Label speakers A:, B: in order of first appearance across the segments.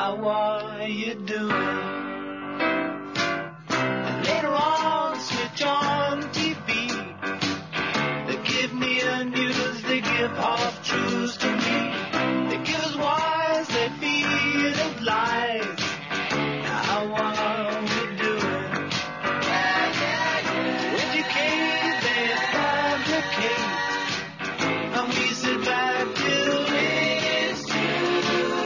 A: How are you doing? And later on, switch on TV. They give me the news, they give half truths to me. They give us whys, they feed us lies. How are we doing? Educate, they fabricate. And we sit back till it's too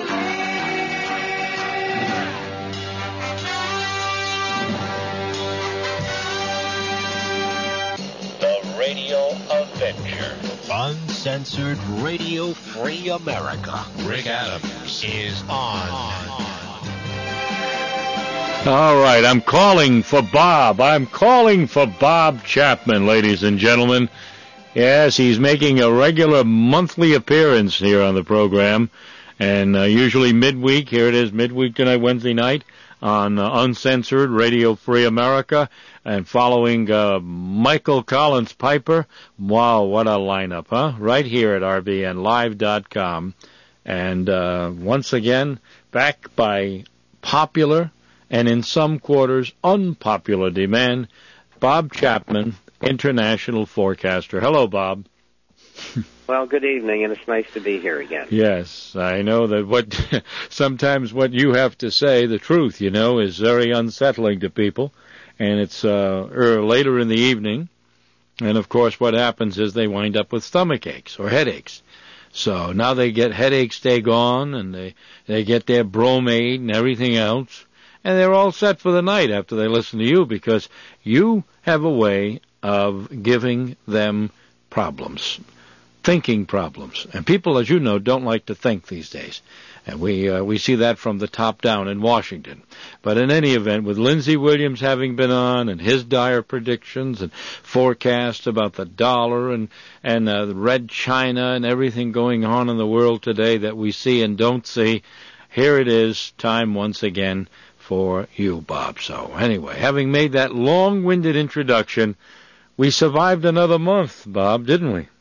A: late.
B: The Radio Avenger. Uncensored Radio Free America. Rick Adams is on.
C: All right, I'm calling for Bob. I'm calling for Bob Chapman, ladies and gentlemen. Yes, he's making a regular monthly appearance here on the program, and usually midweek. Here it is, midweek tonight, Wednesday night, on Uncensored Radio Free America, and following Michael Collins Piper. Wow, what a lineup, huh? Right here at RBNLive.com. And once again, back by popular and in some quarters unpopular demand, Bob Chapman, international forecaster. Hello, Bob.
D: Well, good evening, and it's nice to be here again.
C: Yes, I know that sometimes what you have to say, the truth, is very unsettling to people, and it's later in the evening, and of course what happens is they wind up with stomach aches or headaches. So now they get headache stay gone, and they get their bromate and everything else, and they're all set for the night after they listen to you, because you have a way of giving them problems, thinking problems. And people, as you know, don't like to think these days. And we see that from the top down in Washington. But in any event, with Lindsey Williams having been on and his dire predictions and forecasts about the dollar and red China and everything going on in the world today that we see and don't see, here it is, time once again for you, Bob. So anyway, having made that long-winded introduction, we survived another month, Bob, didn't we?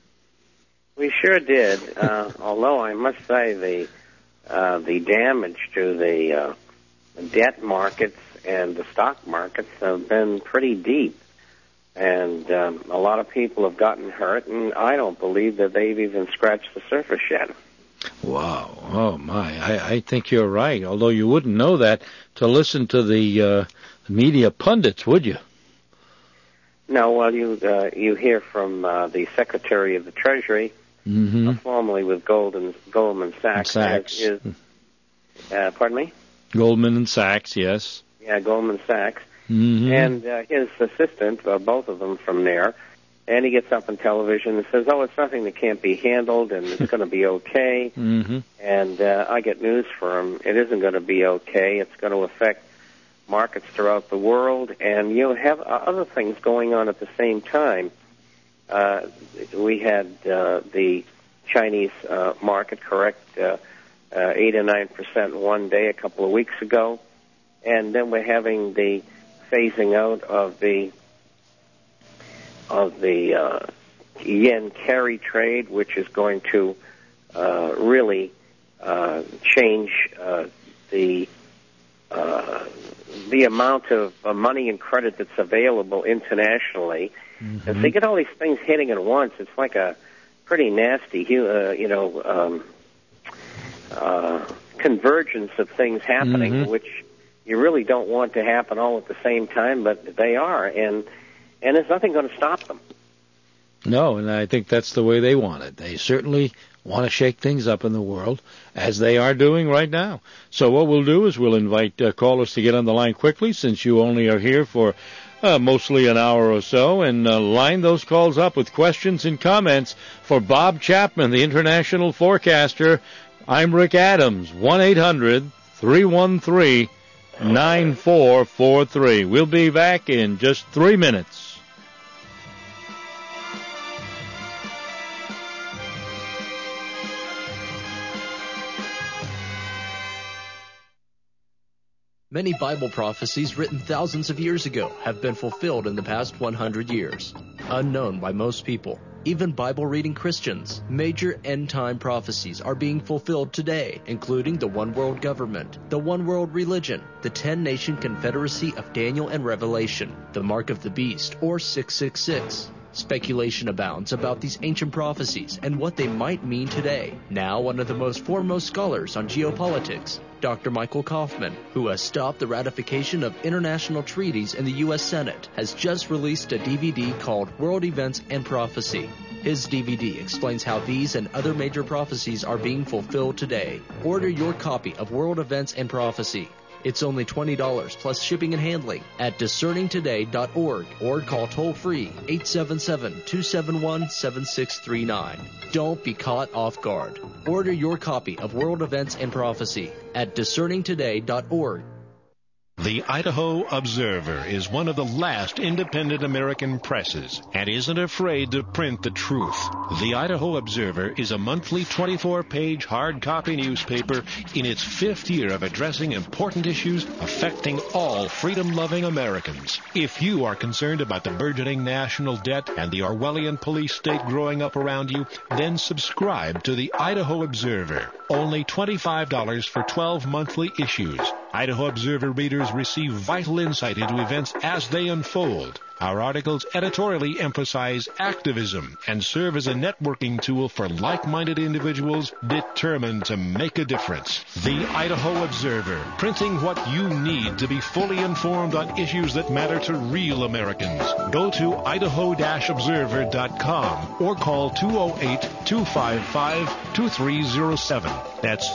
D: We sure did. Although I must say the damage to the debt markets and the stock markets have been pretty deep, and a lot of people have gotten hurt, and I don't believe that they've even scratched the surface yet.
C: Wow. Oh, my. I think you're right, although you wouldn't know that to listen to the media pundits, would you?
D: No, well, you hear from the Secretary of the Treasury, formerly with Goldman Sachs. Pardon me?
C: Goldman and Sachs, yes.
D: Yeah, Goldman Sachs. And his assistant, both of them from there. And he gets up on television and says, it's nothing that can't be handled, and it's going to be okay. And I get news for him. It isn't going to be okay. It's going to affect markets throughout the world, and you have other things going on at the same time. We had the Chinese market correct 8 or 9% one day a couple of weeks ago, and then we're having the phasing out of the yen carry trade, which is going to really change the amount of money and credit that's available internationally. And so you get all these things hitting at once. It's like a pretty nasty, convergence of things happening, which you really don't want to happen all at the same time, but they are, and there's nothing going to stop them.
C: No, and I think that's the way they want it. They certainly want to shake things up in the world, as they are doing right now. So what we'll do is we'll invite callers to get on the line quickly, since you only are here for mostly an hour or so, and line those calls up with questions and comments for Bob Chapman, the international forecaster. I'm Rick Adams, 1-800-313-9443. We'll be back in just 3 minutes.
E: Many Bible prophecies written thousands of years ago have been fulfilled in the past 100 years, unknown by most people. even Bible-reading Christians. Major end-time prophecies are being fulfilled today, including the one world government, the one world religion, the 10-nation confederacy of Daniel and Revelation, the mark of the beast, or 666. Speculation abounds about these ancient prophecies and what they might mean today. Now, one of the most foremost scholars on geopolitics, Dr. Michael Kaufman, who has stopped the ratification of international treaties in the U.S. Senate, has just released a DVD called World Events and Prophecy. His DVD explains how these and other major prophecies are being fulfilled today. Order your copy of World Events and Prophecy. It's only $20 plus shipping and handling at discerningtoday.org or call toll-free 877-271-7639. Don't be caught off guard. Order your copy of World Events and Prophecy at discerningtoday.org.
B: The Idaho Observer is one of the last independent American presses and isn't afraid to print the truth. The Idaho Observer is a monthly 24-page hard copy newspaper in its 5th year of addressing important issues affecting all freedom-loving Americans. If you are concerned about the burgeoning national debt and the Orwellian police state growing up around you, then subscribe to the Idaho Observer. Only $25 for 12 monthly issues. Idaho Observer readers receive vital insight into events as they unfold. Our articles editorially emphasize activism and serve as a networking tool for like-minded individuals determined to make a difference. The Idaho Observer, printing what you need to be fully informed on issues that matter to real Americans. Go to idaho-observer.com or call 208-255-2307. That's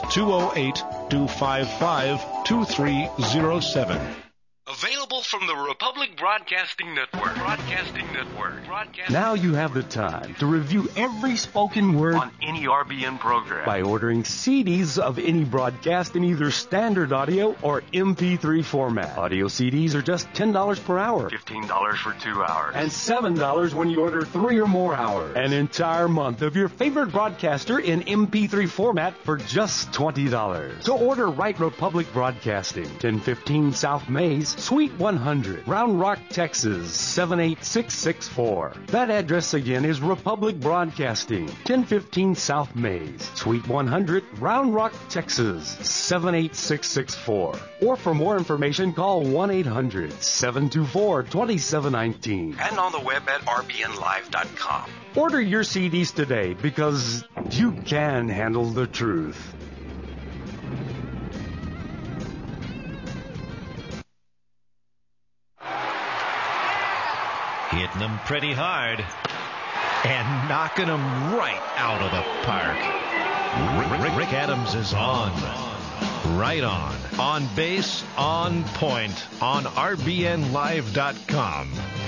B: 208-255-2307.
F: Available from the Republic Broadcasting Network.
G: Now you have the time to review every spoken word
F: On any RBN program.
G: by ordering CDs of any broadcast in either standard audio or MP3 format. Audio CDs are just $10 per hour.
F: $15 for 2 hours.
G: And $7 when you order 3 or more hours. An entire month of your favorite broadcaster in MP3 format for just $20. So order Right Republic Broadcasting, 1015 South Mays, Suite 100, Round Rock, Texas, 78664. That address again is Republic Broadcasting, 1015 South Mays, Suite 100, Round Rock, Texas, 78664. Or for more information, call 1-800-724-2719.
F: And on the web at rbnlive.com.
G: Order your CDs today because you can handle the truth.
B: Hitting them pretty hard and knocking them right out of the park. Rick Adams is on. Right on base, on point, on rbnlive.com.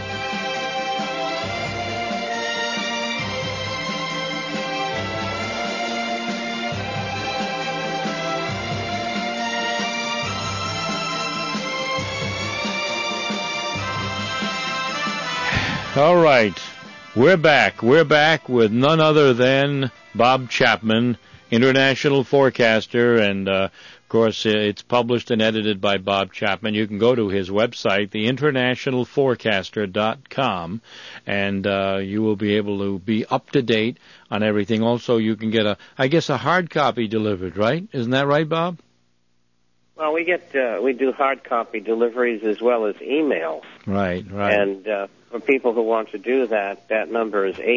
C: All right, we're back. We're back with none other than Bob Chapman, international forecaster, and of course it's published and edited by Bob Chapman. You can go to his website, theinternationalforecaster.com, and you will be able to be up to date on everything. Also, you can get a hard copy delivered, right? Isn't that right, Bob?
D: Well, we do hard copy deliveries as well as email.
C: Right.
D: And for people who want to do that, that number is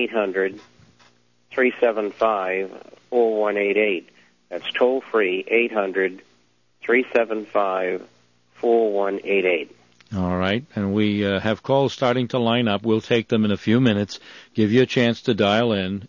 D: 800-375-4188. That's toll free, 800-375-4188.
C: All right, and we have calls starting to line up. We'll take them in a few minutes. Give you a chance to dial in,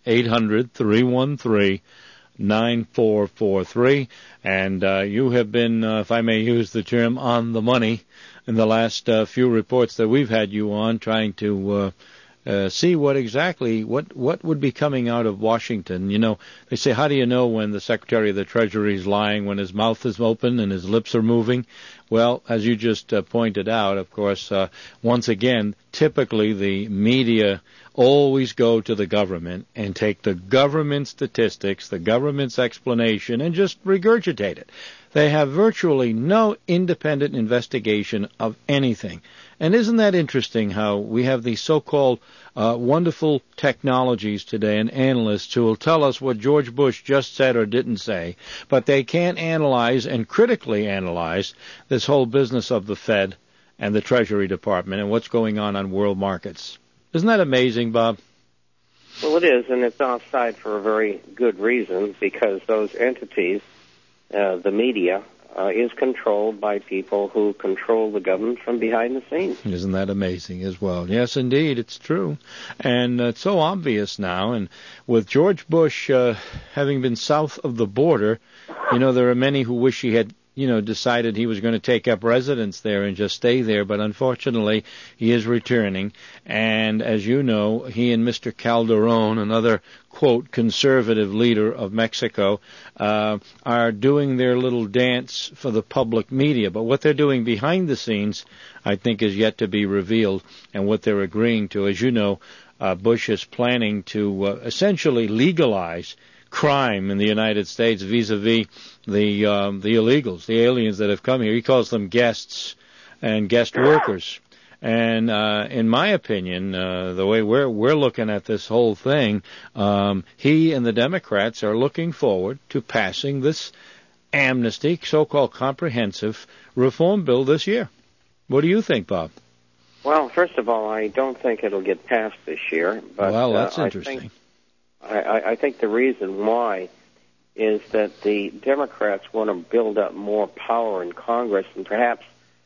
C: 800-313-9443. And you have been, if I may use the term, on the money in the last few reports that we've had you on, trying to see what would be coming out of Washington. You know, they say, how do you know when the Secretary of the Treasury is lying, when his mouth is open and his lips are moving? Well, as you just pointed out, of course, once again, typically the media always go to the government and take the government statistics, the government's explanation, and just regurgitate it. They have virtually no independent investigation of anything. And isn't that interesting how we have these so-called wonderful technologies today and analysts who will tell us what George Bush just said or didn't say, but they can't analyze and critically analyze this whole business of the Fed and the Treasury Department and what's going on world markets. Isn't that amazing, Bob?
D: Well, it is, and it's offside for a very good reason, because those entities, the media, is controlled by people who control the government from behind the scenes.
C: Isn't that amazing as well? Yes, indeed, it's true. And it's so obvious now. And with George Bush having been south of the border, there are many who wish he had decided he was going to take up residence there and just stay there, but unfortunately he is returning. And as you know, he and Mr. Calderon, another, quote, conservative leader of Mexico, are doing their little dance for the public media. But what they're doing behind the scenes, I think, is yet to be revealed, and what they're agreeing to. As you know, Bush is planning to essentially legalize crime in the United States vis-a-vis the illegals, the aliens that have come here. He calls them guests and guest workers. And in my opinion, the way we're looking at this whole thing, he and the Democrats are looking forward to passing this amnesty, so-called comprehensive reform bill this year. What do you think, Bob?
D: Well, first of all, I don't think it'll get passed this year. But,
C: well, that's interesting.
D: I think the reason why is that the Democrats want to build up more power in Congress, and perhaps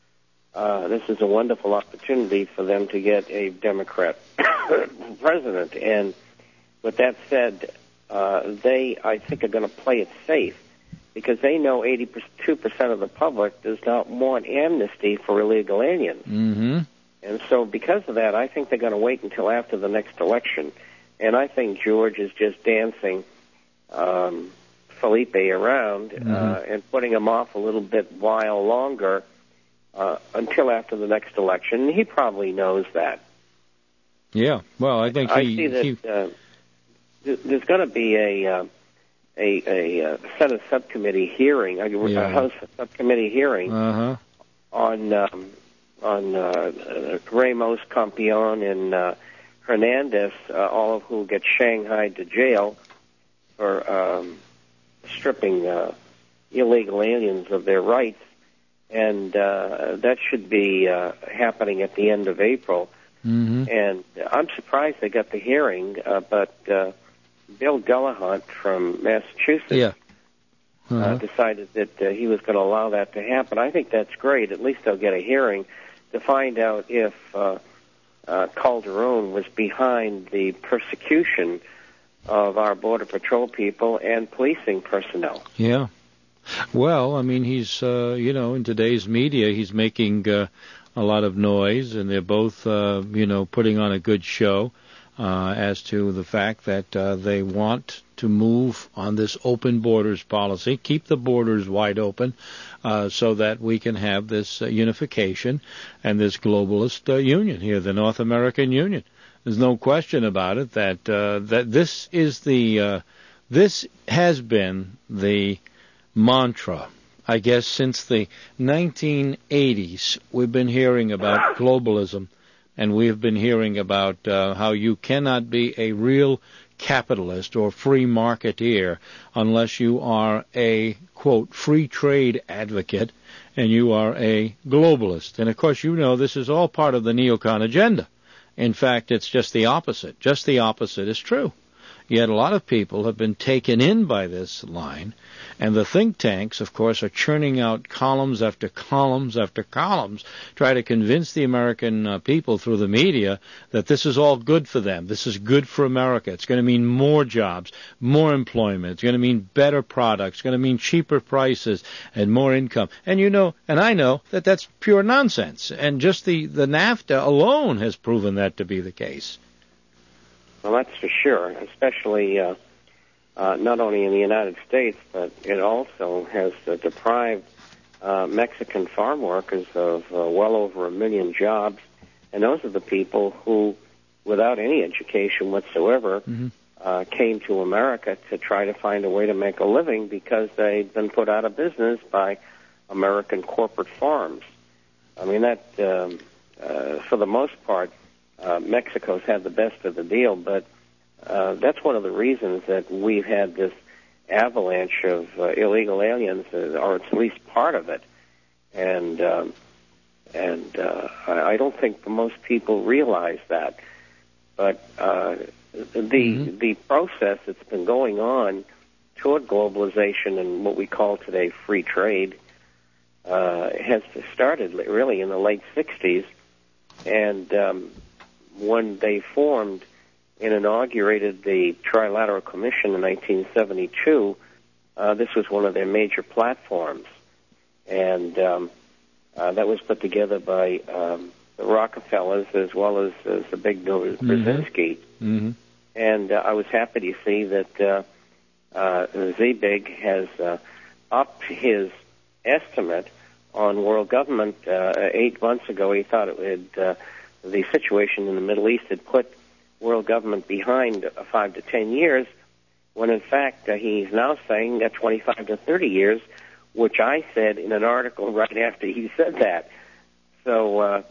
D: this is a wonderful opportunity for them to get a Democrat president. And with that said, they, I think, are going to play it safe, because they know 82% of the public does not want amnesty for illegal aliens.
C: Mm-hmm.
D: And so because of that, I think they're going to wait until after the next election. And I think George is just dancing Felipe around and putting him off a little bit while longer until after the next election. He probably knows that.
C: Yeah, well, I think
D: I see that there's going to be a Senate subcommittee hearing, a House subcommittee hearing on Ramos, Campion, and Hernandez, all of who get shanghaied to jail for stripping illegal aliens of their rights, and that should be happening at the end of April.
C: Mm-hmm.
D: And I'm surprised they got the hearing, but Bill Gellhunt from Massachusetts decided that he was going to allow that to happen. I think that's great. At least they'll get a hearing to find out if Calderon was behind the persecution of our Border Patrol people and policing personnel.
C: Yeah. Well, I mean, he's, in today's media, he's making a lot of noise, and they're both, putting on a good show as to the fact that they want to move on this open borders policy, keep the borders wide open, so that we can have this unification and this globalist union here, the North American Union. There's no question about it that this is this has been the mantra, I guess, since the 1980s. We've been hearing about globalism, and we've been hearing about how you cannot be a real capitalist or free marketeer unless you are a, quote, free trade advocate and you are a globalist. And, of course, this is all part of the neocon agenda. In fact, it's just the opposite. Just the opposite is true. Yet a lot of people have been taken in by this line, and the think tanks, of course, are churning out columns after columns after columns, try to convince the American people through the media that this is all good for them. This is good for America. It's going to mean more jobs, more employment. It's going to mean better products. It's going to mean cheaper prices and more income. And and I know that that's pure nonsense. And just the NAFTA alone has proven that to be the case.
D: Well, that's for sure, especially not only in the United States, but it also has deprived Mexican farm workers of well over 1 million jobs. And those are the people who, without any education whatsoever, came to America to try to find a way to make a living because they'd been put out of business by American corporate farms. I mean, that for the most part, Mexico's had the best of the deal, but that's one of the reasons that we've had this avalanche of illegal aliens, or at least part of it. And I don't think most people realize that. But the process that's been going on toward globalization and what we call today free trade has started really in the late 60s. And when they formed and inaugurated the Trilateral Commission in 1972, this was one of their major platforms. And that was put together by the Rockefellers as well as the big Brzezinski. Mm-hmm. And I was happy to see that Zeebig has upped his estimate on world government. 8 months ago, he thought the situation in the Middle East had put world government behind 5 to 10 years, when in fact he's now saying 25 to 30 years, which I said in an article right after he said that. So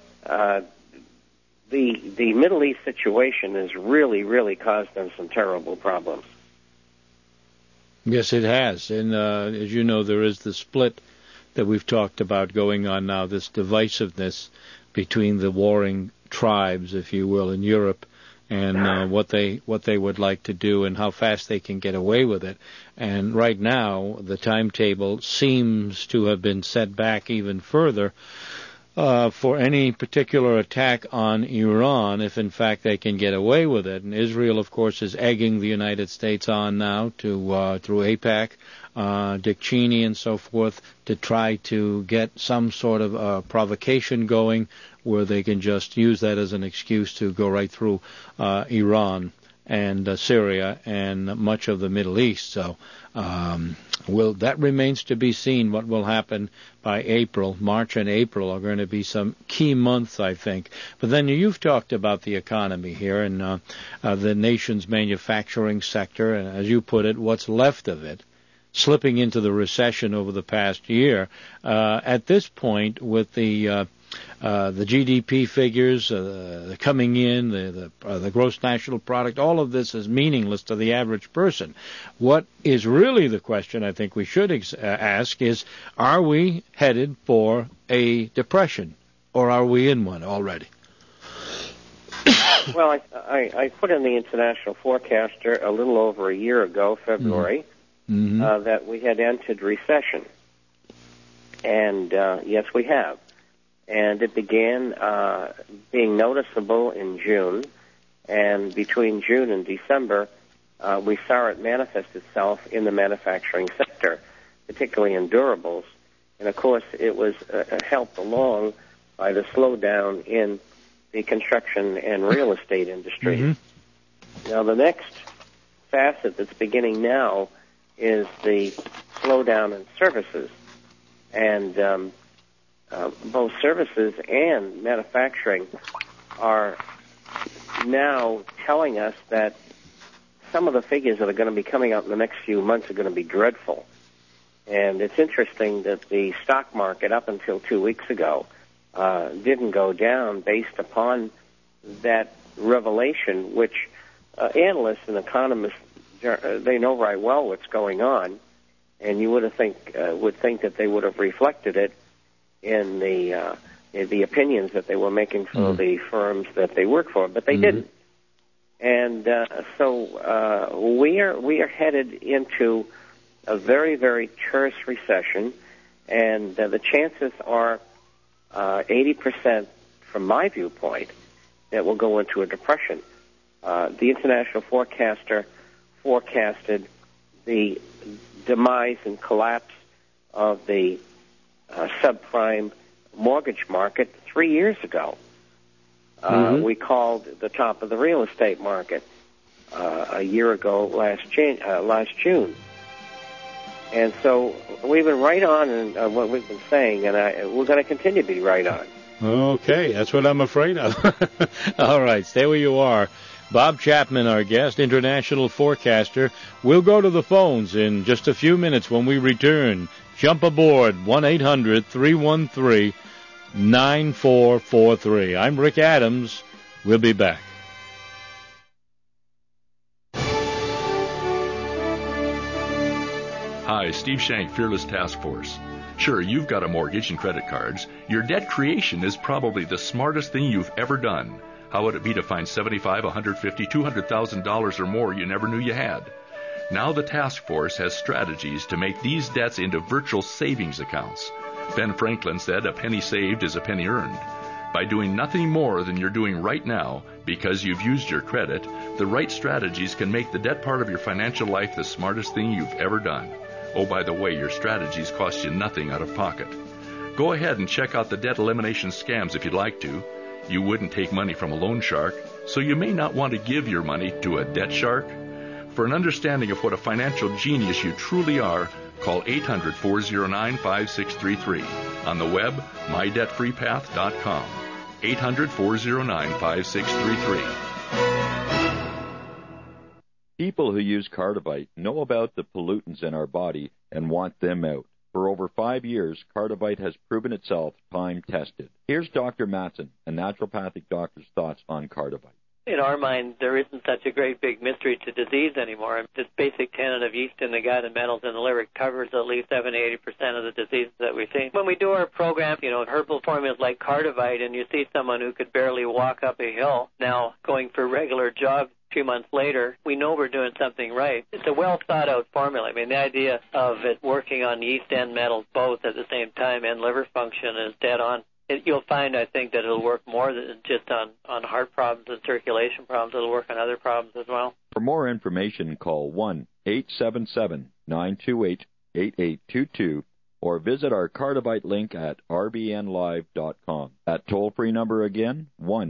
D: the Middle East situation has really caused them some terrible problems.
C: Yes, it has. And as you know, there is the split that we've talked about going on now, this divisiveness between the warring tribes, if you will, in Europe, and what they would like to do and how fast they can get away with it. And right now, the timetable seems to have been set back even further for any particular attack on Iran, if in fact they can get away with it. And Israel, of course, is egging the United States on now to through AIPAC, Dick Cheney and so forth, to try to get some sort of provocation going where they can just use that as an excuse to go right through Iran and Syria and much of the Middle East. So that remains to be seen what will happen by April. March and April are going to be some key months, I think. But then you've talked about the economy here and the nation's manufacturing sector, and as you put it, what's left of it, slipping into the recession over the past year. At this point, with the GDP figures coming in, the gross national product, all of this is meaningless to the average person. What is really the question I think we should ask is, are we headed for a depression, or are we in one already?
D: Well, I put in the International Forecaster a little over a year ago, February, that we had entered recession. And yes, we have. And it began being noticeable in June, and between June and December, we saw it manifest itself in the manufacturing sector, particularly in durables. And of course, it was helped along by the slowdown in the construction and real estate industry. Mm-hmm. Now, the next facet that's beginning now is the slowdown in services. And both services and manufacturing are now telling us that some of the figures that are going to be coming out in the next few months are going to be dreadful. And it's interesting that the stock market, up until 2 weeks ago, didn't go down based upon that revelation, which analysts and economists, they know right well what's going on, and you would think that they would have reflected it in the opinions that they were making for the firms that they work for, but they didn't. And so we are headed into a very terse recession, and the chances are 80%, from my viewpoint, that we'll go into a depression. The International Forecaster forecasted the demise and collapse of the subprime mortgage market 3 years ago. We called the top of the real estate market a year ago, last June. And so we've been right on in what we've been saying, and we're going to continue to be right on.
C: Okay, that's what I'm afraid of. All right, stay where you are. Bob Chapman, our guest, international forecaster. We'll go to the phones in just a few minutes when we return. Jump aboard, 1-800-313-1037. 9443. I'm Rick Adams. We'll be back.
H: Hi, Steve Shank, Fearless Task Force. Sure, you've got a mortgage and credit cards. Your debt creation is probably the smartest thing you've ever done. How would it be to find $75,000, $150,000, $200,000 or more you never knew you had? Now the task force has strategies to make these debts into virtual savings accounts. Ben Franklin said, "A penny saved is a penny earned." By doing nothing more than you're doing right now because you've used your credit, the right strategies can make the debt part of your financial life the smartest thing you've ever done. Oh, by the way, your strategies cost you nothing out of pocket. Go ahead and check out the debt elimination scams if you'd like to. You wouldn't take money from a loan shark, so you may not want to give your money to a debt shark. For an understanding of what a financial genius you truly are, call 800-409-5633. On the web, mydebtfreepath.com. 800-409-5633.
I: People who use Cardivite know about the pollutants in our body and want them out. For over 5 years, Cardivite has proven itself time-tested. Here's Dr. Matson, a naturopathic doctor's thoughts on Cardivite.
J: In our mind, there isn't such a great big mystery to disease anymore. This basic tenet of yeast in the gut and metals in the liver covers at least 70-80% of the diseases that we see. When we do our program, herbal formulas like Cardivite, and you see someone who could barely walk up a hill now going for regular jogs 2 months later, we know we're doing something right. It's a well-thought-out formula. I mean, the idea of it working on yeast and metals both at the same time and liver function is dead on. You'll find, I think, that it'll work more than just on heart problems and circulation problems. It'll work on other problems as well.
I: For more information, call 1-877-928-8822 or visit our Cardivite link at rbnlive.com. That toll-free number again,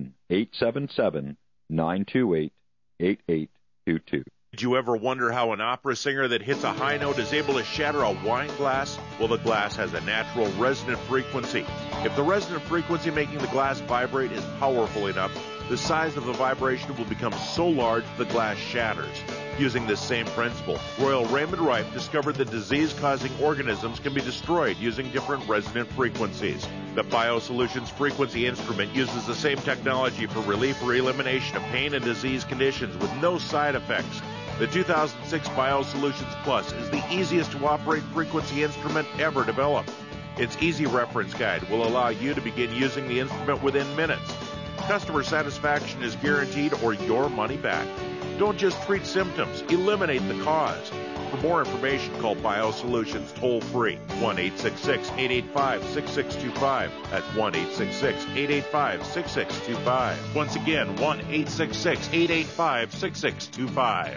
I: 1-877-928-8822.
K: Did you ever wonder how an opera singer that hits a high note is able to shatter a wine glass? Well, the glass has a natural resonant frequency. If the resonant frequency making the glass vibrate is powerful enough, the size of the vibration will become so large the glass shatters. Using this same principle, Royal Raymond Rife discovered that disease-causing organisms can be destroyed using different resonant frequencies. The BioSolutions frequency instrument uses the same technology for relief or elimination of pain and disease conditions with no side effects. The 2006 BioSolutions Plus is the easiest to operate frequency instrument ever developed. Its easy reference guide will allow you to begin using the instrument within minutes. Customer satisfaction is guaranteed or your money back. Don't just treat symptoms, eliminate the cause. For more information, call BioSolutions toll-free, 1-866-885-6625. That's 1-866-885-6625. Once again, 1-866-885-6625.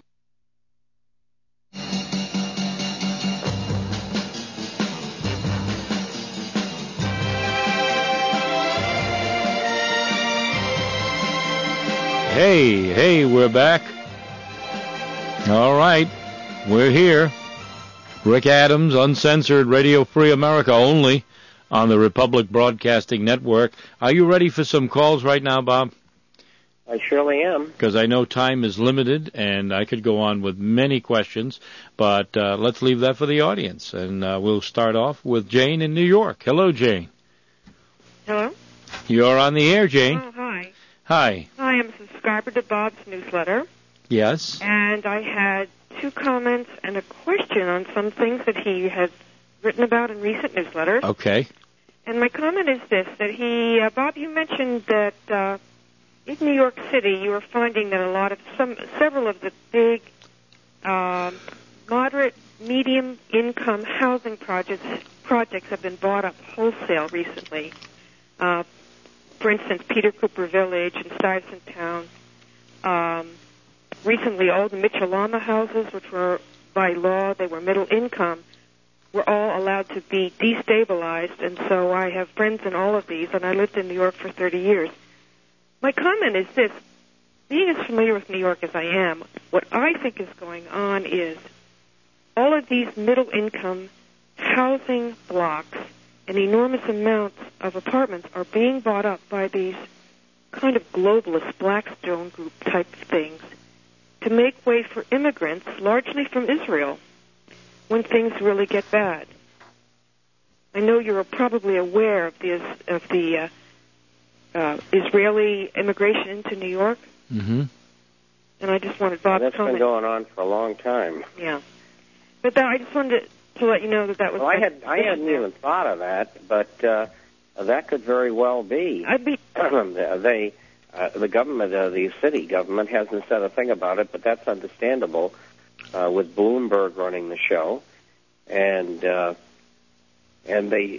C: Hey, we're back. All right, we're here. Rick Adams, Uncensored, Radio Free America only on the Republic Broadcasting Network. Are you ready for some calls right now, Bob?
D: I surely am.
C: Because I know time is limited, and I could go on with many questions, but let's leave that for the audience. And we'll start off with Jane in New York. Hello, Jane.
L: Hello?
C: You're on the air, Jane.
L: Oh, hi.
C: Hi.
L: I am a subscriber to Bob's newsletter.
C: Yes.
L: And I had 2 comments and a question on some things that he had written about in recent newsletters.
C: Okay.
L: And my comment is this, that Bob, you mentioned that in New York City you were finding that several of the big, moderate, medium income housing projects have been bought up wholesale recently. For instance, Peter Cooper Village and Stuyvesant Town. Recently, all the Mitchell-Lama houses, which were by law, they were middle income, were all allowed to be destabilized. And so I have friends in all of these, and I lived in New York for 30 years. My comment is this. Being as familiar with New York as I am, what I think is going on is all of these middle income housing blocks and enormous amounts of apartments are being bought up by these kind of globalist Blackstone group type things to make way for immigrants, largely from Israel, when things really get bad. I know you're probably aware of the Israeli immigration into New York.
C: Mm-hmm.
L: And I just wanted Bob's
D: That's
L: comment.
D: been going on for a long time.
L: Yeah. But I just wanted to let you know that was...
D: Well, I hadn't even thought of that, but that could very well be. The government, the city government, hasn't said a thing about it, but that's understandable with Bloomberg running the show, and they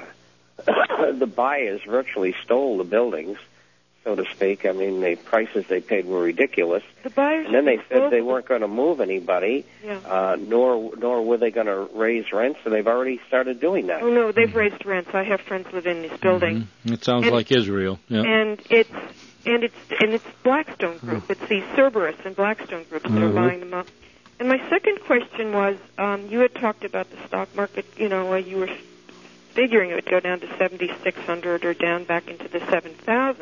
D: the buyers virtually stole the buildings, so to speak. I mean, the prices they paid were ridiculous.
L: The buyers,
D: and then they said they weren't going to move anybody, nor were they going to raise rents, and they've already started doing that.
L: Oh no, they've raised rents. I have friends living in this building.
C: Mm-hmm. It sounds like Israel. Yeah.
L: And it's Blackstone Group. It's the Cerberus and Blackstone Group that are buying them up. And my second question was, you had talked about the stock market. You were figuring it would go down to 7,600 or down back into the 7,000s.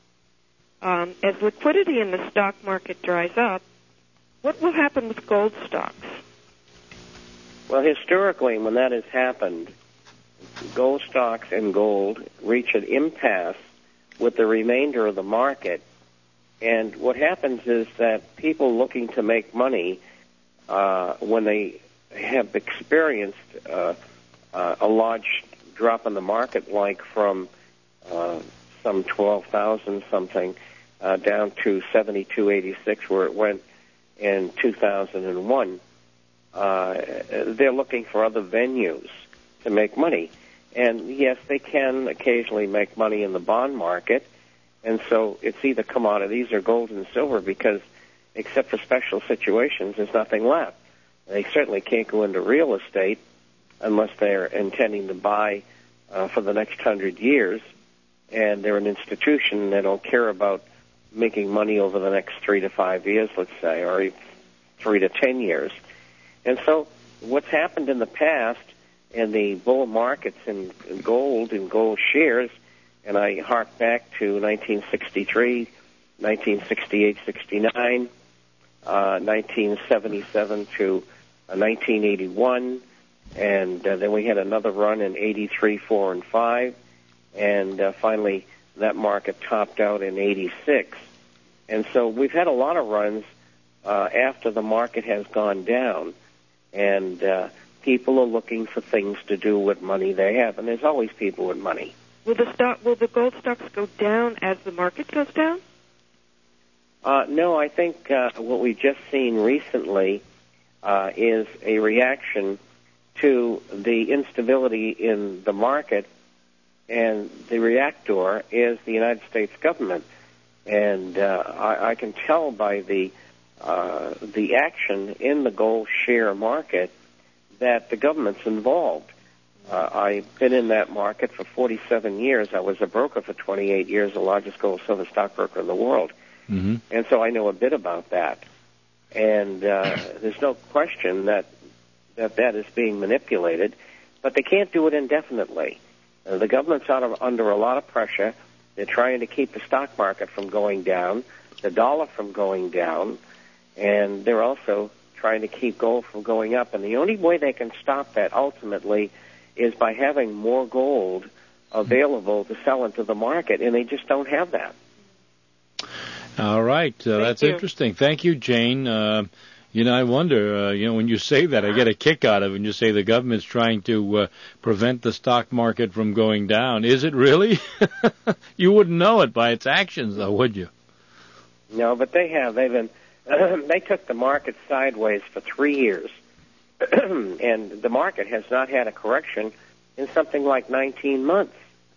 L: As liquidity in the stock market dries up, what will happen with gold stocks?
D: Well, historically, when that has happened, gold stocks and gold reach an impasse with the remainder of the market. And what happens is that people looking to make money, when they have experienced a large drop in the market, like from some 12,000 something down to 72.86, where it went in 2001, they're looking for other venues to make money. And yes, they can occasionally make money in the bond market, and so it's either commodities or gold and silver, because except for special situations, there's nothing left. They certainly can't go into real estate unless they're intending to buy for the next 100 years, and they're an institution and they don't care about making money over the next 3 to 5 years, let's say, or 3 to 10 years. And so what's happened in the past in the bull markets in gold and gold shares, and I hark back to 1963, 1968, 69, 1977 to 1981, and then we had another run in 83, 4, and 5, and finally that market topped out in 86. And so we've had a lot of runs after the market has gone down, and people are looking for things to do with money they have, and there's always people with money.
L: Will the gold stocks go down as the market goes down?
D: No, I think what we've just seen recently is a reaction to the instability in the market, and the reactor is the United States government. And I can tell by the action in the gold share market that the government's involved. I've been in that market for 47 years. I was a broker for 28 years, the largest gold silver stockbroker in the world.
C: Mm-hmm.
D: And so I know a bit about that. And there's no question that is being manipulated, but they can't do it indefinitely. The government's under a lot of pressure. They're trying to keep the stock market from going down, the dollar from going down, and they're also trying to keep gold from going up. And the only way they can stop that ultimately is by having more gold available to sell into the market, and they just don't have that.
C: All right. That's interesting. Thank you, Jane. I wonder, when you say that, I get a kick out of it when you say the government's trying to prevent the stock market from going down. Is it really? You wouldn't know it by its actions, though, would you?
D: No, but they have. They've been. They took the market sideways for 3 years, and the market has not had a correction in something like 19 months.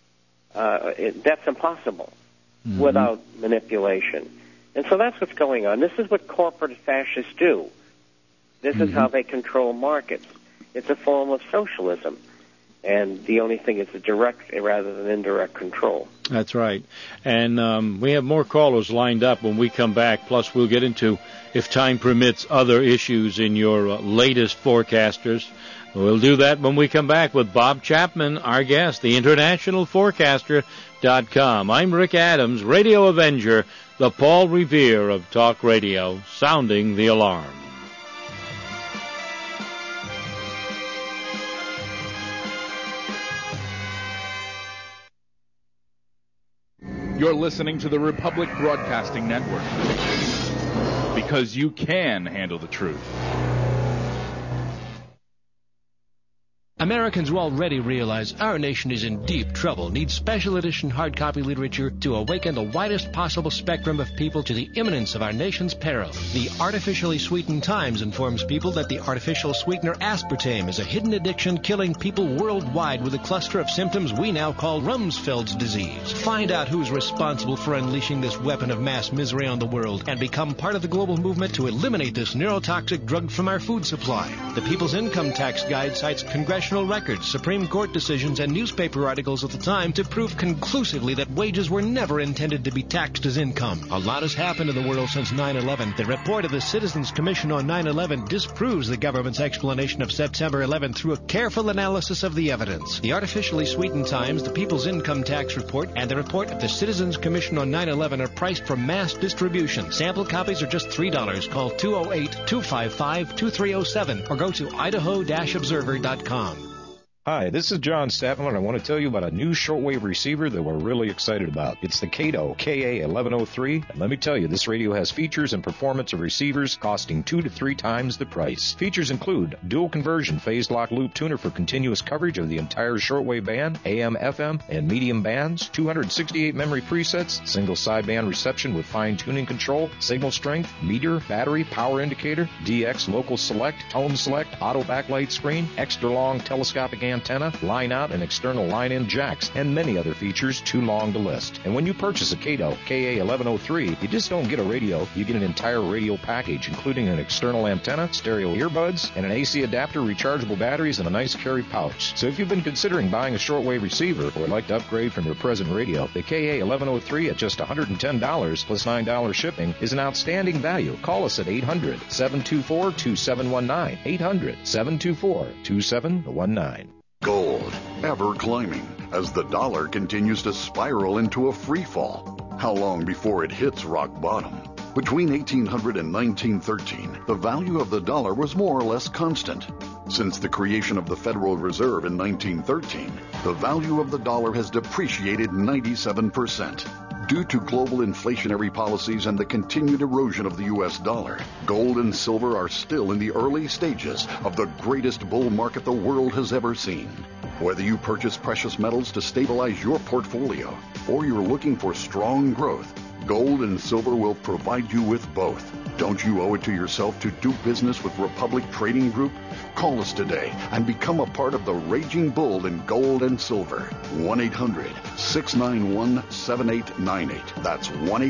D: That's impossible without manipulation. And so that's what's going on. This is what corporate fascists do. This is how they control markets. It's a form of socialism. And the only thing is a direct rather than indirect control.
C: That's right. And we have more callers lined up when we come back. Plus, we'll get into, if time permits, other issues in your latest forecasters. We'll do that when we come back with Bob Chapman, our guest, the internationalforecaster.com. I'm Rick Adams, Radio Avenger, the Paul Revere of Talk Radio, sounding the alarm.
M: You're listening to the Republic Broadcasting Network, because you can handle the truth.
B: Americans who already realize our nation is in deep trouble need special edition hard copy literature to awaken the widest possible spectrum of people to the imminence of our nation's peril. The Artificially Sweetened Times informs people that the artificial sweetener aspartame is a hidden addiction killing people worldwide with a cluster of symptoms we now call Rumsfeld's disease. Find out who's responsible for unleashing this weapon of mass misery on the world and become part of the global movement to eliminate this neurotoxic drug from our food supply. The People's Income Tax Guide cites congressional records, Supreme Court decisions, and newspaper articles of the time to prove conclusively that wages were never intended to be taxed as income. A lot has happened in the world since 9/11. The report of the Citizens Commission on 9/11 disproves the government's explanation of September 11 through a careful analysis of the evidence. The Artificially Sweetened Times, the People's Income Tax Report, and the report of the Citizens Commission on 9/11 are priced for mass distribution. Sample copies are just $3. Call 208-255-2307 or go to idaho-observer.com.
N: Hi, this is John Statler, and I want to tell you about a new shortwave receiver that we're really excited about. It's the Kato KA1103, and let me tell you, this radio has features and performance of receivers costing 2 to 3 times the price. Features include dual conversion phase lock loop tuner for continuous coverage of the entire shortwave band, AM, FM, and medium bands, 268 memory presets, single sideband reception with fine tuning control, signal strength, meter, battery, power indicator, DX local select, tone select, auto backlight screen, extra long telescopic antenna, line out and external line in jacks, and many other features too long to list. And when you purchase a Kato KA1103, you just don't get a radio, you get an entire radio package, including an external antenna, stereo earbuds, and an AC adapter, rechargeable batteries, and a nice carry pouch. So if you've been considering buying a shortwave receiver or would like to upgrade from your present radio, the KA1103 at just $110 plus $9 shipping is an outstanding value. Call us at 800-724-2719, 800-724-2719.
O: Gold, ever climbing, as the dollar continues to spiral into a free fall. How long before it hits rock bottom? Between 1800 and 1913, the value of the dollar was more or less constant. Since the creation of the Federal Reserve in 1913, the value of the dollar has depreciated 97%. Due to global inflationary policies and the continued erosion of the U.S. dollar, gold and silver are still in the early stages of the greatest bull market the world has ever seen. Whether you purchase precious metals to stabilize your portfolio or you're looking for strong growth, gold and silver will provide you with both. Don't you owe it to yourself to do business with Republic Trading Group? Call us today and become a part of the raging bull in gold and silver. 1-800-691-7898. That's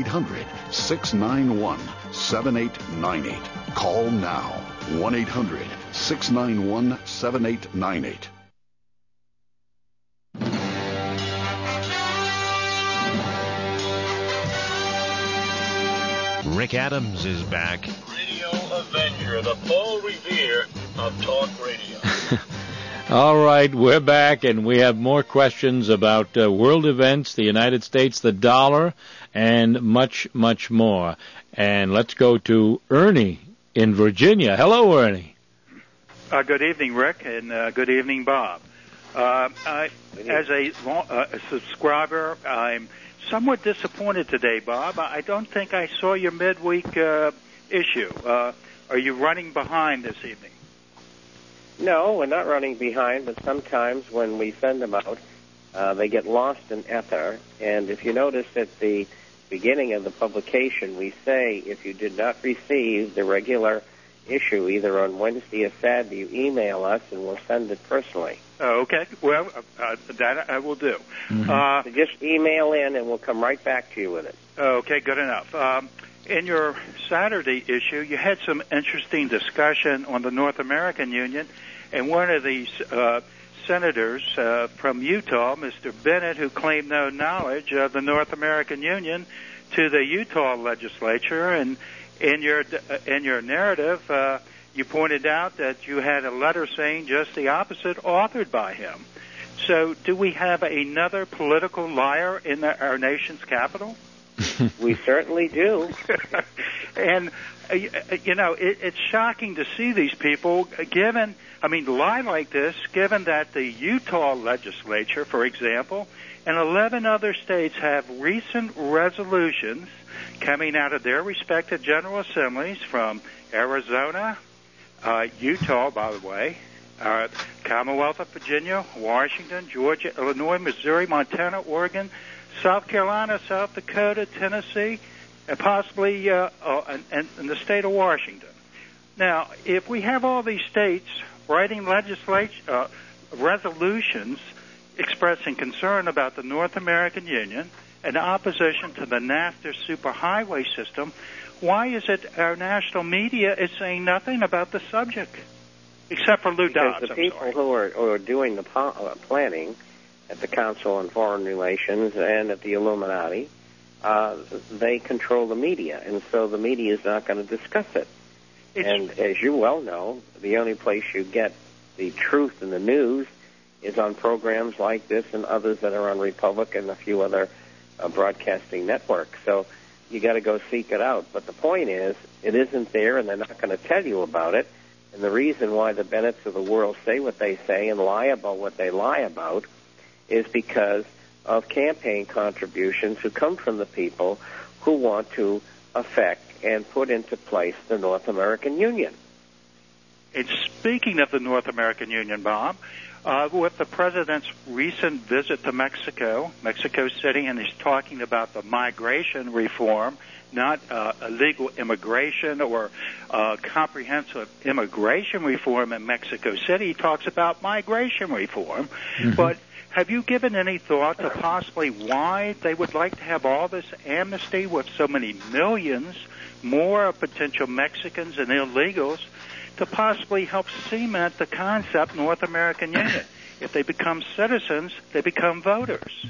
O: 1-800-691-7898. Call now. 1-800-691-7898.
B: Rick Adams is back.
P: Radio Avenger, the Paul Revere of talk radio.
C: All right, we're back, and we have more questions about world events, the United States, the dollar, and much, much more. And let's go to Ernie in Virginia. Hello, Ernie.
Q: Good evening, Rick, and good evening, Bob. As a subscriber, I'm somewhat disappointed today, Bob. I don't think I saw your midweek issue. Are you running behind this evening?
D: No, we're not running behind, but sometimes when we send them out, they get lost in ether. And if you notice at the beginning of the publication, we say if you did not receive the regular issue either on Wednesday or Saturday, you email us and we'll send it personally.
Q: Oh, okay. Well, that I will do.
D: So just email in and we'll come right back to you with it.
Q: Okay, good enough. In your Saturday issue, you had some interesting discussion on the North American Union, and one of these senators from Utah, Mr. Bennett, who claimed no knowledge of the North American Union to the Utah legislature, and in your narrative, you pointed out that you had a letter saying just the opposite authored by him. So do we have another political liar in our nation's capital?
D: We certainly do.
Q: And, it's shocking to see these people lie like this, given that the Utah legislature, for example, and 11 other states have recent resolutions coming out of their respective general assemblies from Arizona, Utah, by the way, Commonwealth of Virginia, Washington, Georgia, Illinois, Missouri, Montana, Oregon, South Carolina, South Dakota, Tennessee, and possibly in the state of Washington. Now, if we have all these states writing resolutions expressing concern about the North American Union and opposition to the NAFTA superhighway system, why is it our national media is saying nothing about the subject? Except for Lou Dobbs.
D: Because the people who are doing the planning at the Council on Foreign Relations and at the Illuminati, they control the media, and so the media is not going to discuss it. And as you well know, the only place you get the truth in the news is on programs like this and others that are on Republic and a few other broadcasting networks. So you got to go seek it out. But the point is, it isn't there, and they're not going to tell you about it. And the reason why the Bennetts of the world say what they say and lie about what they lie about is because of campaign contributions who come from the people who want to affect and put into place the North American Union.
Q: And speaking of the North American Union, Bob, with the president's recent visit to Mexico City, and he's talking about the migration reform, not illegal immigration or comprehensive immigration reform in Mexico City. He talks about migration reform. Mm-hmm. But have you given any thought to possibly why they would like to have all this amnesty with so many millions more potential Mexicans and illegals to possibly help cement the concept North American Union? If they become citizens, they become voters.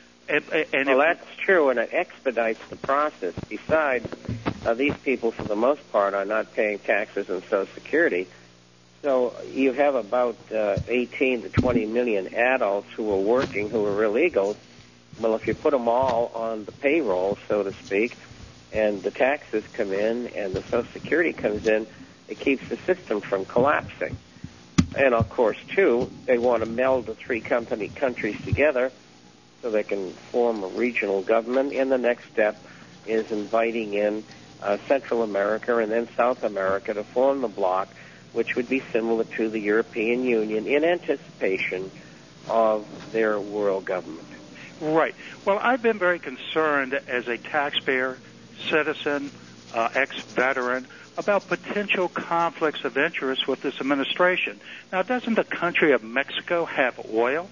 D: Well, that's true, and it expedites the process. Besides, these people, for the most part, are not paying taxes and Social Security. So you have about 18 to 20 million adults who are working, who are illegals. Well, if you put them all on the payroll, so to speak, and the taxes come in and the Social Security comes in, it keeps the system from collapsing. And, of course, too, they want to meld the three countries together so they can form a regional government. And the next step is inviting in Central America and then South America to form the bloc, which would be similar to the European Union in anticipation of their world government.
Q: Right. Well, I've been very concerned as a taxpayer, citizen, ex-veteran, about potential conflicts of interest with this administration. Now, doesn't the country of Mexico have oil?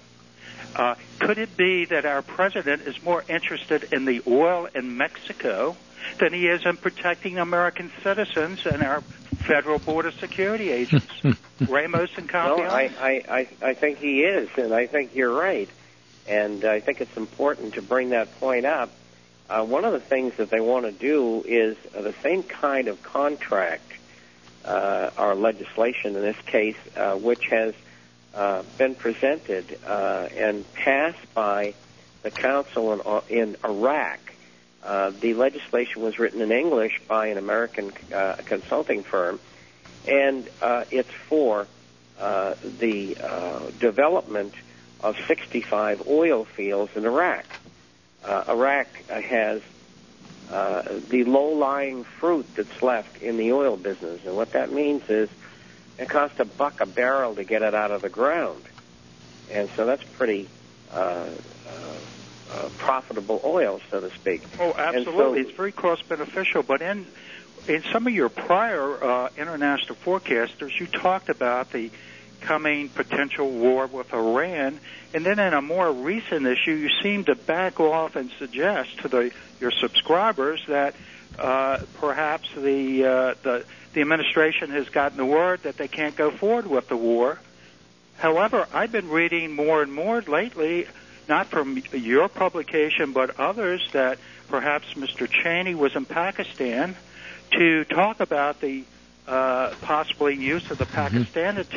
Q: Could it be that our president is more interested in the oil in Mexico than he is in protecting American citizens and our federal border security agents, Ramos and Campione?
D: No, I think he is, and I think you're right. And I think it's important to bring that point up. One of the things that they want to do is the same kind of contract, or legislation in this case, which has been presented and passed by the council in Iraq. The legislation was written in English by an American consulting firm, and it's for the development of 65 oil fields in Iraq. Iraq has the low-lying fruit that's left in the oil business, and what that means is it costs $1 a barrel to get it out of the ground, and so that's pretty profitable oil, so to speak.
Q: Oh, absolutely. It's very cost-beneficial, but in some of your prior international forecasters, you talked about the coming potential war with Iran, and then in a more recent issue, you seem to back off and suggest to your subscribers that perhaps the administration has gotten the word that they can't go forward with the war. However, I've been reading more and more lately, not from your publication but others, that perhaps Mr. Cheney was in Pakistan to talk about the possibly use of the Pakistani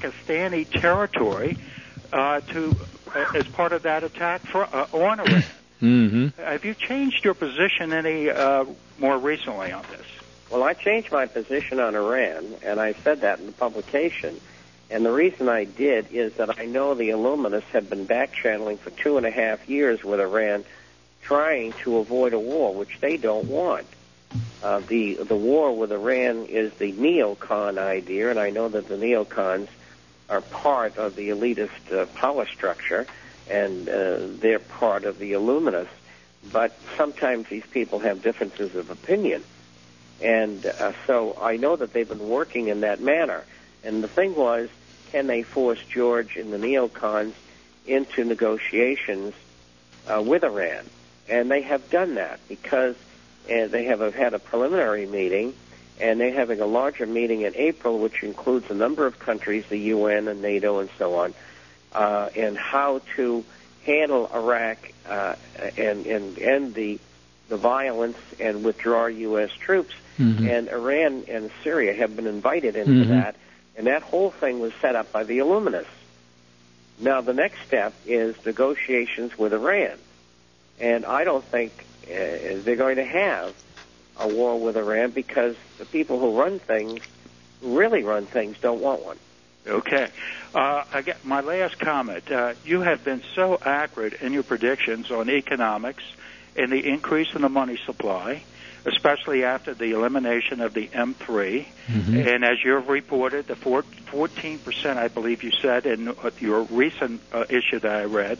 Q: territory as part of that attack on Iran.
C: Mm-hmm.
Q: Have you changed your position any more recently on this?
D: Well, I changed my position on Iran, and I said that in the publication. And the reason I did is that I know the Illuminists have been back-channeling for 2.5 years with Iran, trying to avoid a war, which they don't want. The war with Iran is the neocon idea, and I know that the neocons are part of the elitist power structure, and they're part of the Illuminists. But sometimes these people have differences of opinion. And so I know that they've been working in that manner. And the thing was, can they force George and the neocons into negotiations with Iran? And they have done that because they have had a preliminary meeting, and they're having a larger meeting in April, which includes a number of countries, the UN and NATO and so on, and how to handle Iraq and end the violence and withdraw U.S. troops. Mm-hmm. And Iran and Syria have been invited into that, and that whole thing was set up by the Illuminists. Now, the next step is negotiations with Iran, and I don't think they're going to have a war with Iran because the people who really run things, don't want one.
Q: Okay. I get my last comment. You have been so accurate in your predictions on economics and the increase in the money supply, especially after the elimination of the M3. Mm-hmm. And as you've reported, the 14%, I believe you said in your recent issue that I read,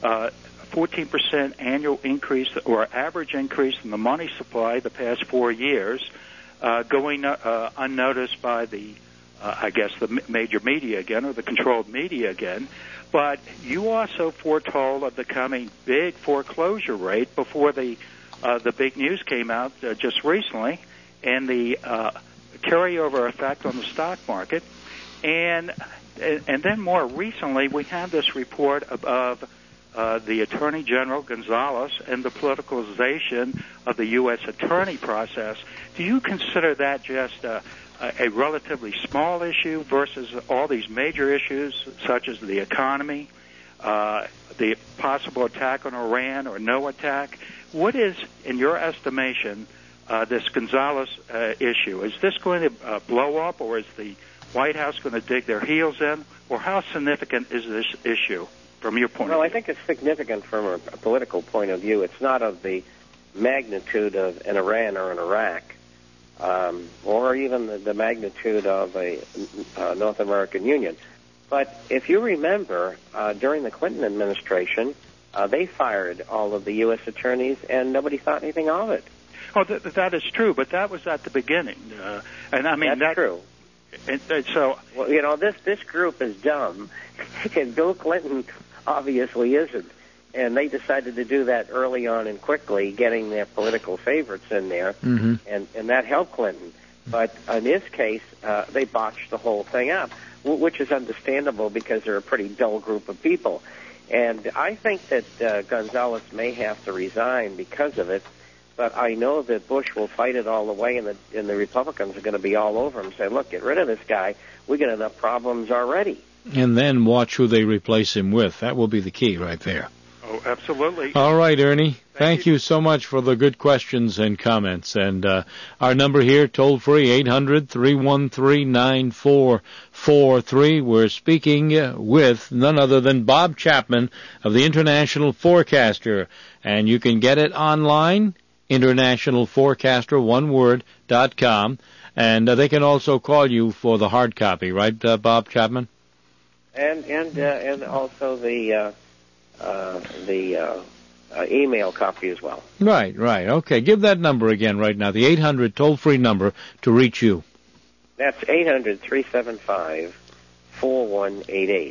Q: 14% annual increase or average increase in the money supply the past 4 years, going unnoticed by the, I guess, the major media again, or the controlled media again. But you also foretold of the coming big foreclosure rate before the big news came out just recently, and the carryover effect on the stock market. And then more recently, we had this report of the Attorney General Gonzales and the politicalization of the U.S. attorney process. Do you consider that just a relatively small issue versus all these major issues such as the economy, the possible attack on Iran or no attack? What is, in your estimation, this Gonzales issue? Is this going to blow up, or is the White House going to dig their heels in, or how significant is this issue from your point of view?
D: Well, I think it's significant from a political point of view. It's not of the magnitude of an Iran or an Iraq, or even the magnitude of a North American Union. But if you remember, during the Clinton administration, they fired all of the U.S. attorneys, and nobody thought anything of it.
Q: Oh, that is true, but that was at the beginning. And I mean,
D: that's true.
Q: And so,
D: well, you know, this group is dumb, and Bill Clinton obviously isn't. And they decided to do that early on and quickly, getting their political favorites in there, and that helped Clinton. But in this case, they botched the whole thing up, which is understandable because they're a pretty dull group of people. And I think that Gonzales may have to resign because of it, but I know that Bush will fight it all the way, and the Republicans are going to be all over him, saying, look, get rid of this guy. We got enough problems already.
C: And then watch who they replace him with. That will be the key right there.
Q: Oh, absolutely.
C: All right, Ernie. Thank you so much for the good questions and comments. And our number here, toll-free, 800-313-9443. We're speaking with none other than Bob Chapman of the International Forecaster. And you can get it online, internationalforecaster.com. And they can also call you for the hard copy, right, Bob Chapman?
D: And also the email copy as well.
C: Right. Okay, give that number again right now, the 800 toll-free number to reach you.
D: That's 800-375-4188.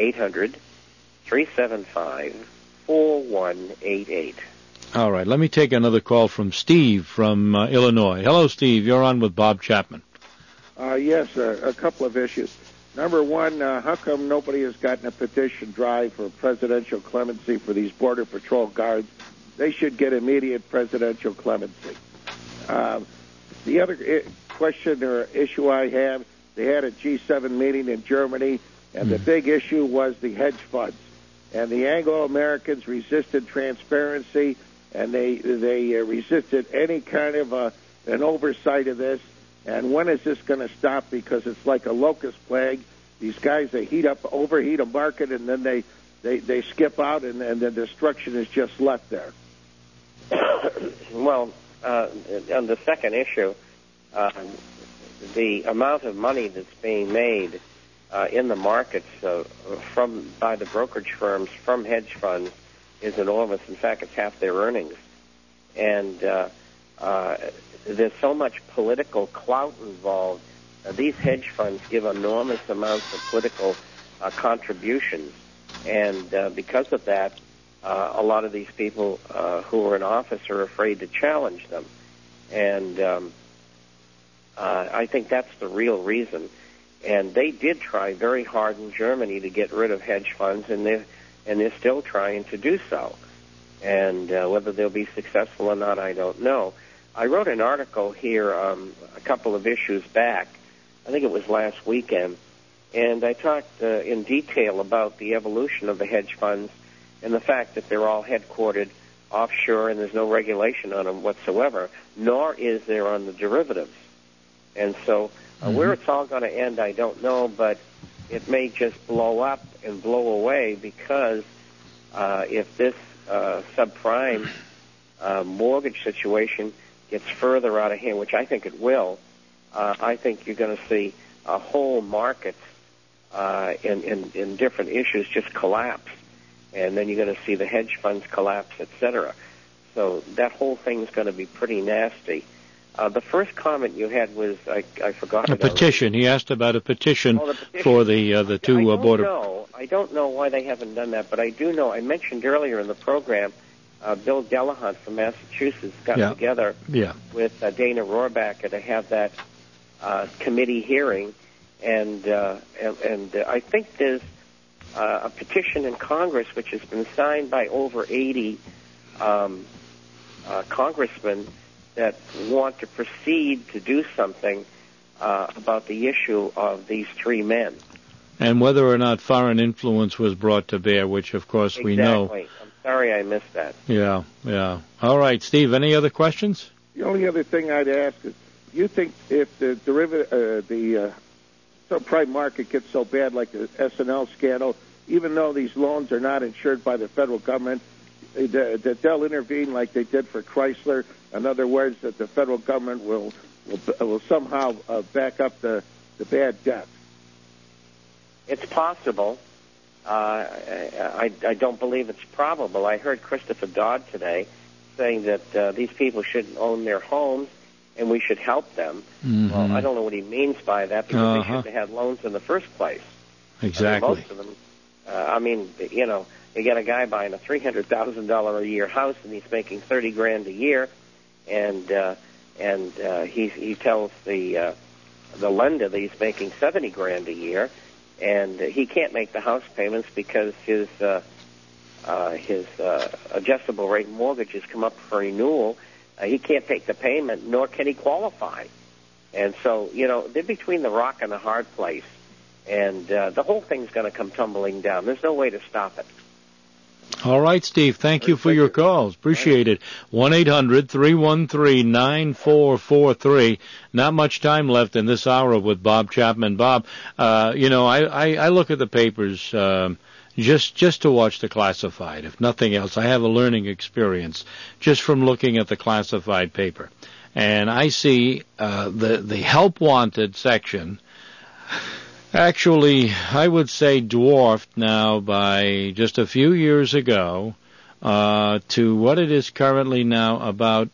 D: 800-375-4188.
C: All right, let me take another call from Steve from Illinois. Hello, Steve. You're on with Bob Chapman.
R: Yes, a couple of issues. Number one, how come nobody has gotten a petition drive for presidential clemency for these Border Patrol guards? They should get immediate presidential clemency. The other question or issue I have, they had a G7 meeting in Germany, and the big issue was the hedge funds. and the Anglo-Americans resisted transparency, and they resisted any kind of an oversight of this. And when is this going to stop? Because it's like a locust plague. These guys, they overheat a market, and then they skip out, and the destruction is just left there.
D: Well, on the second issue, the amount of money that's being made in the markets by the brokerage firms from hedge funds is enormous. In fact, it's half their earnings. And there's so much political clout involved. These hedge funds give enormous amounts of political contributions. And because of that, a lot of these people who are in office are afraid to challenge them. And I think that's the real reason. And they did try very hard in Germany to get rid of hedge funds, and they're still trying to do so. And whether they'll be successful or not, I don't know. I wrote an article here a couple of issues back. I think it was last weekend. And I talked in detail about the evolution of the hedge funds and the fact that they're all headquartered offshore and there's no regulation on them whatsoever, nor is there on the derivatives. And so where it's all going to end, I don't know, but it may just blow up and blow away because if this subprime mortgage situation gets further out of hand, which I think it will, I think you're going to see a whole market in different issues just collapse. And then you're going to see the hedge funds collapse, et cetera. So that whole thing's going to be pretty nasty. The first comment you had was, I forgot
C: a petition. He asked about a petition, for the two border.
D: I don't know why they haven't done that, but I do know. I mentioned earlier in the program, Bill Delahunt from Massachusetts got together with Dana Rohrabacher to have that committee hearing, and I think there's a petition in Congress which has been signed by over 80 congressmen that want to proceed to do something about the issue of these three men.
C: And whether or not foreign influence was brought to bear, which, of course, we know.
D: Exactly. I'm sorry I missed that.
C: Yeah. All right, Steve, any other questions?
R: The only other thing I'd ask is, do you think if the subprime market gets so bad like the S&L scandal, even though these loans are not insured by the federal government, that they'll intervene like they did for Chrysler? In other words, that the federal government will somehow back up the bad debt?
D: It's possible. I don't believe it's probable. I heard Christopher Dodd today saying that these people shouldn't own their homes and we should help them.
C: Mm-hmm.
D: Well, I don't know what he means by that because they shouldn't have had loans in the first place.
C: Exactly.
D: Most of them, you get a guy buying a $300,000 a year house and he's making $30,000 a year, and he tells the lender that he's making $70,000 a year, and he can't make the house payments because his adjustable rate mortgage has come up for renewal. He can't take the payment, nor can he qualify. And so, they're between the rock and the hard place. And the whole thing's going to come tumbling down. There's no way to stop it.
C: All right, Steve. Thank you for your calls. Appreciate it. 1-800-313-9443. Not much time left in this hour with Bob Chapman. Bob, I look at the papers just to watch the classified, if nothing else. I have a learning experience just from looking at the classified paper. And I see the help wanted section actually, I would say, dwarfed now by just a few years ago to what it is currently now, about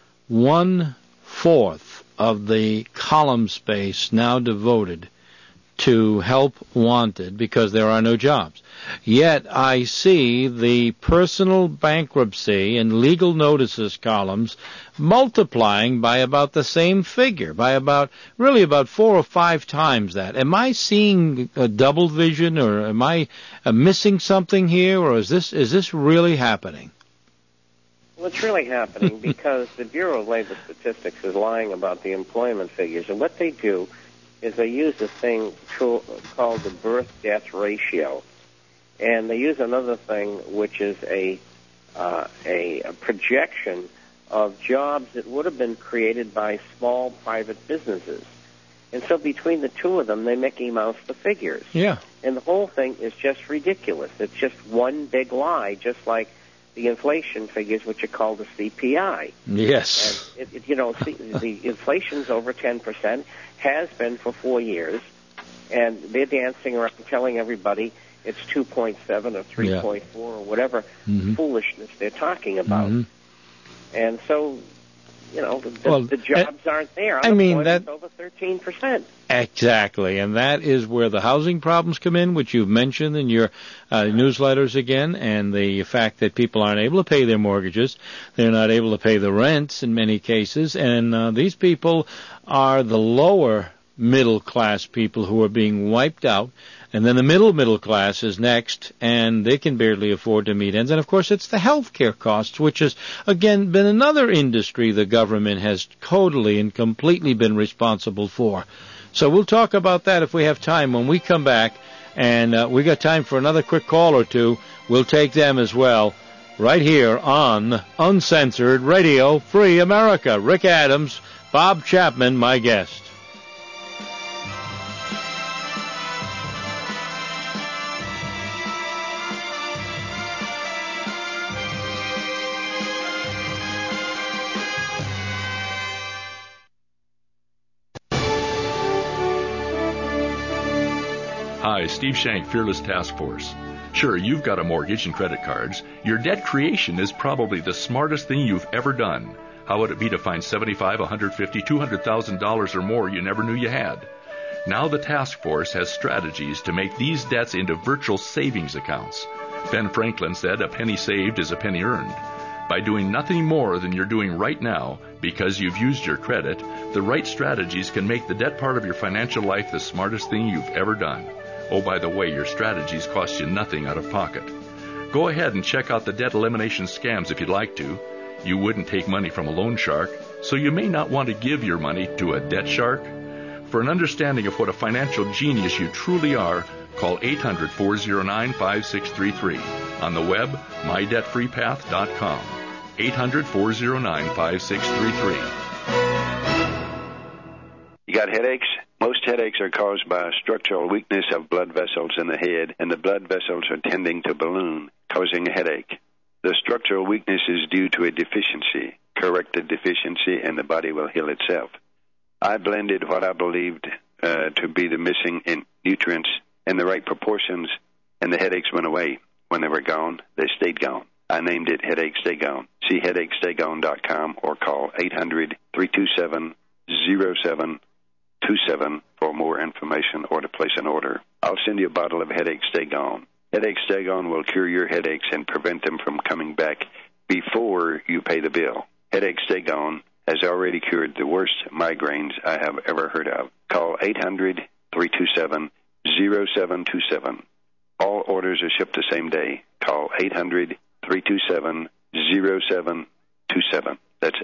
C: 1/4 of the column space now devoted to help wanted because there are no jobs. Yet I see the personal bankruptcy and legal notices columns multiplying by about the same figure, by about 4 or 5 times that. Am I seeing a double vision, or am I missing something here, or is this really happening?
D: Well, it's really happening because the Bureau of Labor Statistics is lying about the employment figures, and what they do is they use a thing called the birth-death ratio. And they use another thing, which is a projection of jobs that would have been created by small private businesses. And so between the two of them, they Mickey Mouse the figures.
C: Yeah.
D: And the whole thing is just ridiculous. It's just one big lie, just like the inflation figures, which are called the CPI.
C: Yes.
D: And the inflation's over 10%, has been for 4 years, and they're dancing around telling everybody it's 2.7 or 3.4 or whatever foolishness they're talking about. And so, the jobs aren't there. Unemployment's over 13%.
C: Exactly, and that is where the housing problems come in, which you've mentioned in your newsletters again, and the fact that people aren't able to pay their mortgages. They're not able to pay the rents in many cases, and these people are the lower middle-class people who are being wiped out. And then the middle class is next, and they can barely afford to meet ends. And, of course, it's the health care costs, which has, again, been another industry the government has totally and completely been responsible for. So we'll talk about that if we have time when we come back. And we got time for another quick call or two. We'll take them as well right here on Uncensored Radio Free America. Rick Adams, Bob Chapman, my guest.
H: Hi, Steve Shank, Fearless Task Force. Sure, you've got a mortgage and credit cards. Your debt creation is probably the smartest thing you've ever done. How would it be to find $75,000, $150,000, $200,000 or more you never knew you had? Now the task force has strategies to make these debts into virtual savings accounts. Ben Franklin said, "A penny saved is a penny earned." By doing nothing more than you're doing right now, because you've used your credit, the right strategies can make the debt part of your financial life the smartest thing you've ever done. Oh, by the way, your strategies cost you nothing out of pocket. Go ahead and check out the debt elimination scams if you'd like to. You wouldn't take money from a loan shark, so you may not want to give your money to a debt shark. For an understanding of what a financial genius you truly are, call 800-409-5633. On the web, mydebtfreepath.com. 800-409-5633.
S: You got headaches? Most headaches are caused by a structural weakness of blood vessels in the head, and the blood vessels are tending to balloon, causing a headache. The structural weakness is due to a deficiency. Correct the deficiency, and the body will heal itself. I blended what I believed to be the missing in nutrients in the right proportions, and the headaches went away. When they were gone, they stayed gone. I named it Headache Stay Gone. See headachestay-gone.com or call 800-327-0727 for more information or to place an order. I'll send you a bottle of Headache Stay Gone. Headache Stay Gone will cure your headaches and prevent them from coming back before you pay the bill. Headache Stay Gone has already cured the worst migraines I have ever heard of. Call 800-327-0727. All orders are shipped the same day. Call 800-327-0727. That's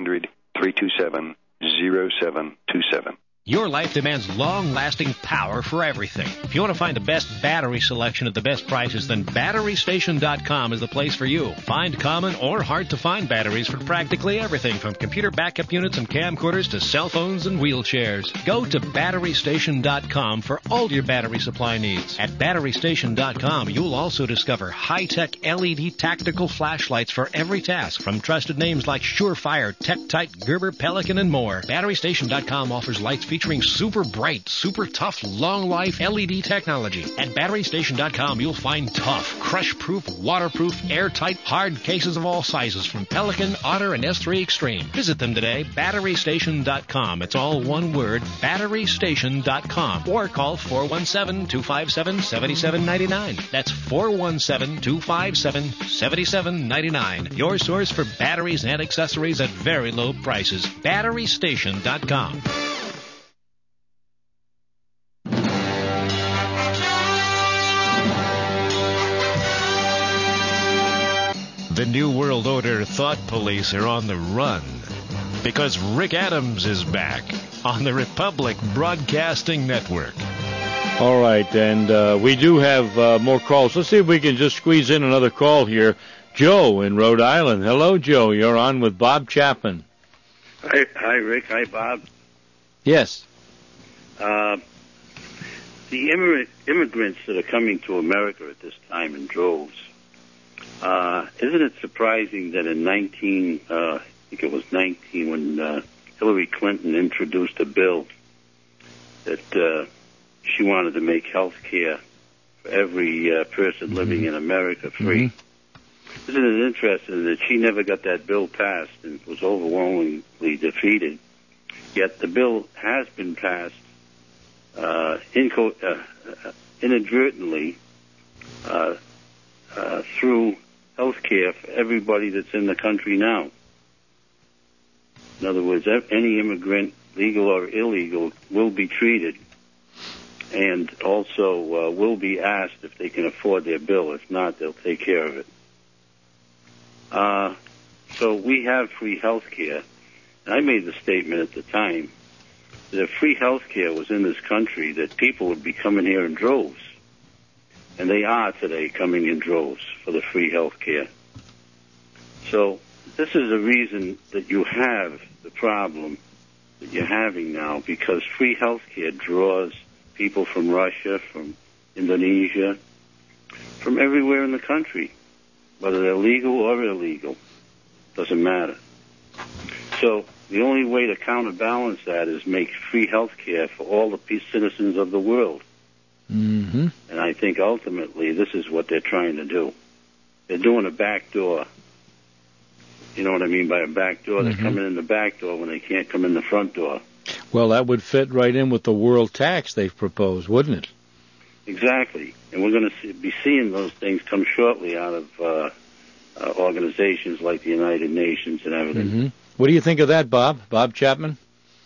S: 800-327-0727.
B: Your life demands long-lasting power for everything. If you want to find the best battery selection at the best prices, then BatteryStation.com is the place for you. Find common or hard-to-find batteries for practically everything, from computer backup units and camcorders to cell phones and wheelchairs. Go to BatteryStation.com for all your battery supply needs. At BatteryStation.com, you'll also discover high-tech LED tactical flashlights for every task, from trusted names like Surefire, TechTite, Gerber, Pelican, and more. BatteryStation.com offers lights featuring super bright, super tough, long-life LED technology. At BatteryStation.com, you'll find tough, crush-proof, waterproof, airtight, hard cases of all sizes from Pelican, Otter, and S3 Extreme. Visit them today, BatteryStation.com. It's all one word, BatteryStation.com. Or call 417-257-7799. That's 417-257-7799. Your source for batteries and accessories at very low prices. BatteryStation.com. The New World Order thought police are on the run because Rick Adams is back on the Republic Broadcasting Network.
C: All right, and we do have more calls. Let's see if we can just squeeze in another call here. Joe in Rhode Island. Hello, Joe. You're on with Bob Chapman.
T: Hi, Rick. Hi, Bob.
C: Yes.
T: The immigrants that are coming to America at this time in droves, isn't it surprising that in I think it was 19, when Hillary Clinton introduced a bill that she wanted to make health care for every person living in America free. Isn't it interesting that she never got that bill passed and was overwhelmingly defeated, yet the bill has been passed inadvertently through health care for everybody that's in the country now. In other words, any immigrant, legal or illegal, will be treated and also will be asked if they can afford their bill. If not, they'll take care of it. So we have free health care. And I made the statement at the time that if free health care was in this country, that people would be coming here in droves. And they are today coming in droves for the free health care. So this is a reason that you have the problem that you're having now, because free health care draws people from Russia, from Indonesia, from everywhere in the country, whether they're legal or illegal. Doesn't matter. So the only way to counterbalance that is make free health care for all the citizens of the world. And I think ultimately this is what they're trying to do. They're doing a back door. You know what I mean by a back door? They're coming in the back door when they can't come in the front door.
C: Well, that would fit right in with the world tax they've proposed, wouldn't it?
T: Exactly. And we're going to be seeing those things come shortly out of organizations like the United Nations and everything.
C: What do you think of that, Bob? Bob Chapman?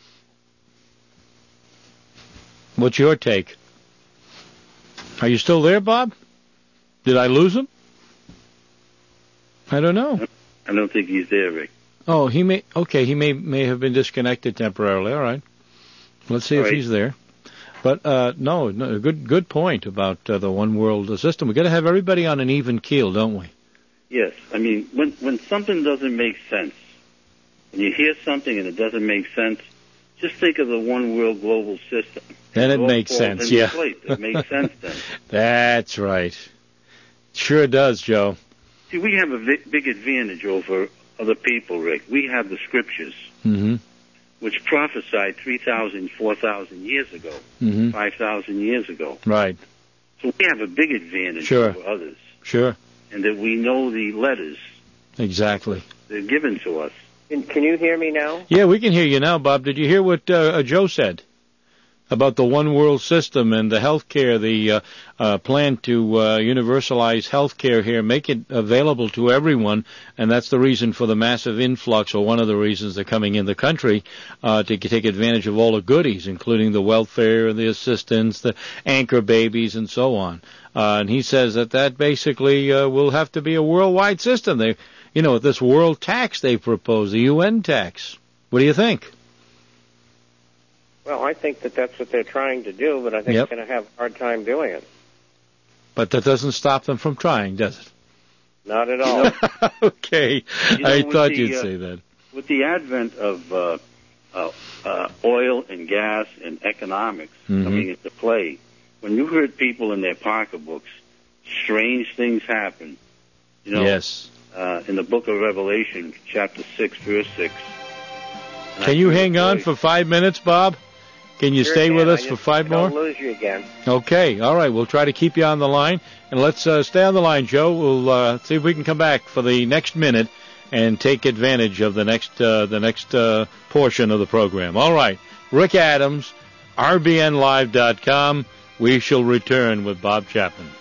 C: What's your take? Are you still there, Bob? Did I lose him? I don't know.
T: I don't think he's there, Rick.
C: Oh, he may have been disconnected temporarily. All right. Let's see if he's there. But no, good point about the one world system. We've got to have everybody on an even keel, don't we?
T: Yes. I mean, when something doesn't make sense, when you hear something and it doesn't make sense, just think of the one world global system.
C: Then it makes sense, yeah.
T: It makes sense then.
C: That's right. Sure does, Joe.
T: See, we have a big advantage over other people, Rick. We have the scriptures, which prophesied 3,000, 4,000 years ago, 5,000 years ago.
C: Right.
T: So we have a big advantage
C: over
T: others.
C: Sure.
T: And that we know the letters.
C: Exactly.
T: They're given to us.
D: Can you hear me now?
C: Yeah, we can hear you now, Bob. Did you hear what Joe said about the one world system and the health care, the plan to universalize health care here, make it available to everyone, and that's the reason for the massive influx, or one of the reasons they're coming in the country, to take advantage of all the goodies, including the welfare, the assistance, the anchor babies, and so on. And he says that basically will have to be a worldwide system. This world tax they propose, the UN tax. What do you think?
D: Well, I think that's what they're trying to do, but I think they're going to have a hard time doing it.
C: But that doesn't stop them from trying, does it?
D: Not at all.
C: Okay. I thought you'd say that.
T: With the advent of oil and gas and economics coming into play, when you heard people in their pocketbooks, strange things happen.
C: Yes.
T: In the book of Revelation, chapter 6, verse 6.
C: Can you hang on for 5 minutes, Bob? Can you stay with us for 5 more?
D: Don't lose you again.
C: Okay, all right. We'll try to keep you on the line. And let's stay on the line, Joe. We'll see if we can come back for the next minute and take advantage of the next portion of the program. All right. Rick Adams, RBNLive.com. We shall return with Bob Chapman.